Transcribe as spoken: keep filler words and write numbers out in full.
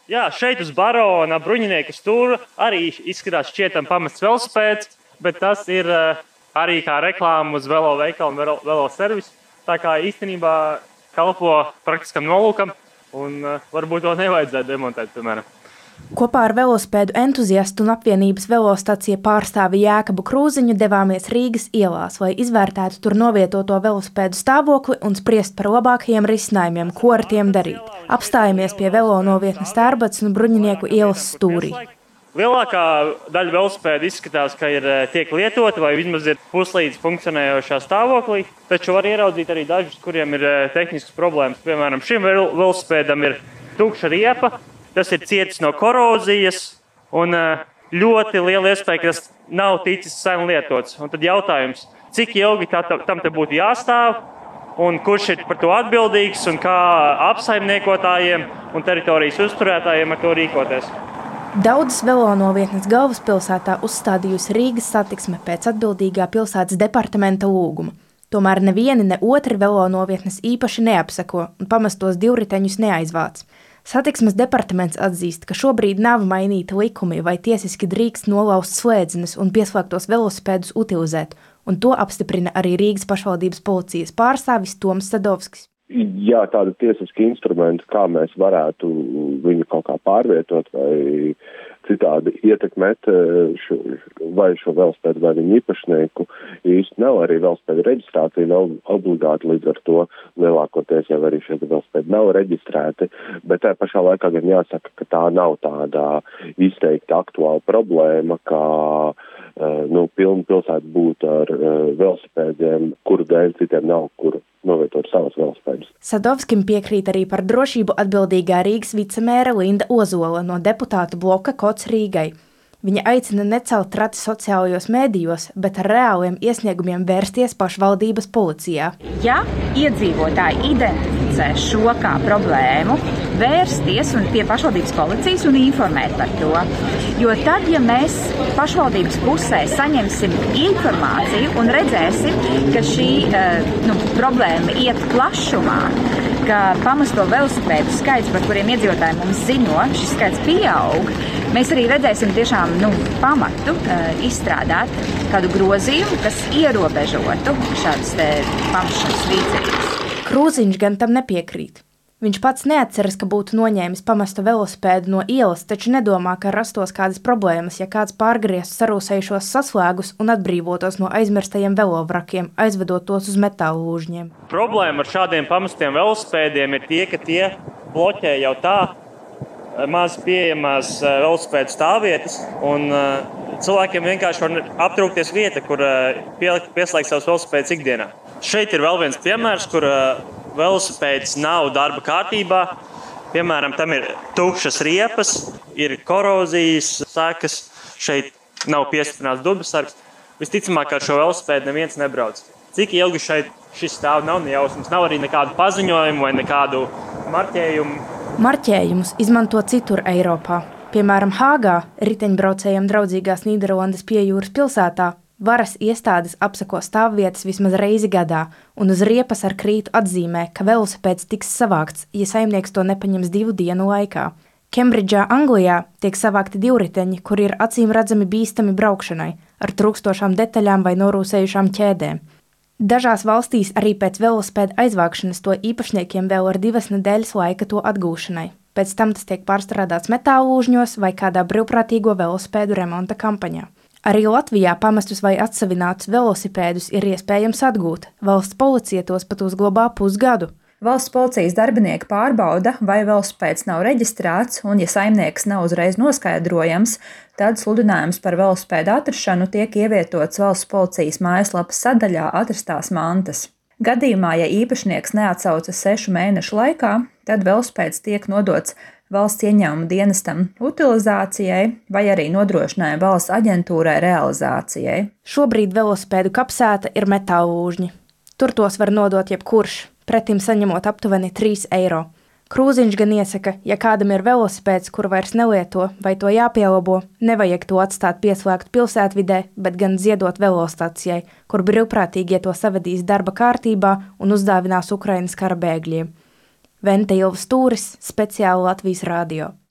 Jā, šeit uz Barona bruņinieku stūra arī izskatās šķietam pamests velosipēds, bet tas ir arī kā reklāma uz velo veikalu un velo, velo servisu. Tā kā īstenībā kalpo praktiskam nolūkam un varbūt to nevajadzētu demontēt, piemēram. Kopā ar velosipēdu entuziastu un apvienības velostacija pārstāvi Jēkabu Krūziņu devāmies Rīgas ielās, lai izvērtētu tur novietoto velosipēdu stāvokli un spriest par labākajiem risinājumiem, ko ar tiem darīt. Apstājamies pie velo novietnes Tērbats un Bruņinieku ielas stūrī. Lielākā daļa velosipēdu izskatās, ka ir tiek lietota vai vismaz ir puslīdz funkcionējošā stāvoklī, taču var ieraudzīt arī dažus, kuriem ir tehniskas problēmas. Piemēram, šim velosipēdam ir tukša riepa. Tas ir cietis no korozijas un ļoti liela iespēja, ka tas nav ticis sen lietots. Un tad jautājums, cik ilgi tā, tam te būtu jāstāv un kurš ir par to atbildīgs un kā apsaimniekotājiem un teritorijas uzturētājiem ar to rīkoties. Daudzas velo novietnes galvaspilsētā uzstādījusi Rīgas satiksme pēc atbildīgā pilsētas departamenta lūguma. Tomēr nevieni ne otri velo novietnes īpaši neapseko un pamestos divriteņus neaizvāc. Satiksmes departaments atzīst, ka šobrīd nav mainīti likumi vai tiesiski drīkst nolaust slēdzenes un pieslēgtos velosipēdus utilizēt, un to apstiprina arī Rīgas pašvaldības policijas pārstāvis Toms Sadovskis. Jā, tāda tiesiska instrumenta, kā mēs varētu viņu kaut kā pārvietot vai citādi ietekmēt šo, vai šo velosipēdu vai viņu īpašnieku, īsti nav. Arī velosipēdu reģistrācija nav obligāti, līdz ar to lielākoties jau arī šie velosipēdi nav reģistrēti, bet tā pašā laikā gan jāsaka, ka tā nav tāda izteikti aktuāla problēma, kā nu, pilna pilsēta būtu ar velosipēdiem, kuru dēļ citiem nav, kuru novietot savus velosipēdus. Sadovskim piekrīt arī par drošību atbildīgā Rīgas vicemēra Linda Ozola no deputātu bloka Kods Rīgai. Viņa aicina necelt trati sociālajos mēdījos, bet ar reāliem iesniegumiem vērsties pašvaldības policijā. Ja iedzīvotāji identificē šo kā problēmu, vērsties un pie pašvaldības policijas un informēt par to. Jo tad, ja mēs pašvaldības pusē saņemsim informāciju un redzēsim, ka šī nu, problēma iet plašumā, ka pamesto velosipēdu skaits, par kuriem iedzīvotāji mums ziņo, šis skaits pieaug, mēs arī redzēsim tiešām nu, pamatu uh, izstrādāt kādu grozījumu, kas ierobežotu šādas pamešanas rīcības. Krūziņš gan tam nepiekrīt. Viņš pats neatceras, ka būtu noņēmis pamestu velosipēdu no ielas, taču nedomā, ka rastos kādas problēmas, ja kāds pārgrieztu sarūsējušos saslēgus un atbrīvotos no aizmirstajiem velovrakiem, aizvedot tos uz metālu lūžņiem. Problēma ar šādiem pamestiem velosipēdiem ir tie, ka tie bloķē jau tā maz pieejamās velosipēdu stāvvietas, un cilvēkiem vienkārši var aptrūkties vieta, kur pieslēgt savus velosipēdus ikdienā. Šeit ir vēl viens piemērs, kur velosipēds nav darba kārtībā. Piemēram, tam ir tukšas riepas, ir korozijas sekas, šeit nav piestiprināts durbasargs. Visticamāk, ar šo velosipēdu neviens nebrauc. Cik ilgi šeit šis stāv nav nejausmas, nav arī nekādu paziņojumu vai nekādu marķējumu. Marķējumus izmanto citur Eiropā. Piemēram, Hāgā, riteņbraucējiem draudzīgās Nīderlandes piejūras pilsētā, varas iestādes apseko stāvvietas vismaz reizi gadā un uz riepas ar krītu atzīmē, ka velosipēds tiks savākts, ja saimnieks to nepaņems divu dienu laikā. Kembridžā, Anglijā, tiek savākti divriteņi, kuri ir acīm redzami bīstami braukšanai, ar trūkstošām detaļām vai norūsējušām ķēdēm. Dažās valstīs arī pēc velosipēda aizvākšanas to īpašniekiem vēl ar divas nedēļas laika to atgūšanai. Pēc tam tas tiek pārstrādāts metālūžņos vai kādā brīvprātīgo velosipēdu remonta kampaņā. Arī Latvijā pamestus vai atsavinātus velosipēdus ir iespējams atgūt. Valsts policija tos pat uzglabā pusgadu. Valsts policijas darbinieki pārbauda, vai velosipēds nav reģistrēts, un ja saimnieks nav uzreiz noskaidrojams, tad sludinājums par velosipēdu atrašanu tiek ievietots valsts policijas mājaslapas sadaļā atrastās mantas. Gadījumā, ja īpašnieks neatsaucas sešu mēnešu laikā, tad velosipēds tiek nodots valsts ieņēmuma dienestam utilizācijai vai arī nodrošinājuma valsts aģentūrai realizācijai. Šobrīd velosipēdu kapsēta ir metālūžņi. Tur tos var nodot jebkurš, pretim saņemot aptuveni trīs eiro. Krūziņš gan iesaka, ja kādam ir velosipēds, kuru vairs nelieto vai to jāpielabo, nevajag to atstāt pieslēgt pilsētvidē, bet gan ziedot velostacijai, kur brīvprātīgie to savedīs darba kārtībā un uzdāvinās Ukrainas kara bēgļiem. Vente Ilva Stūris, speciāli Latvijas radio.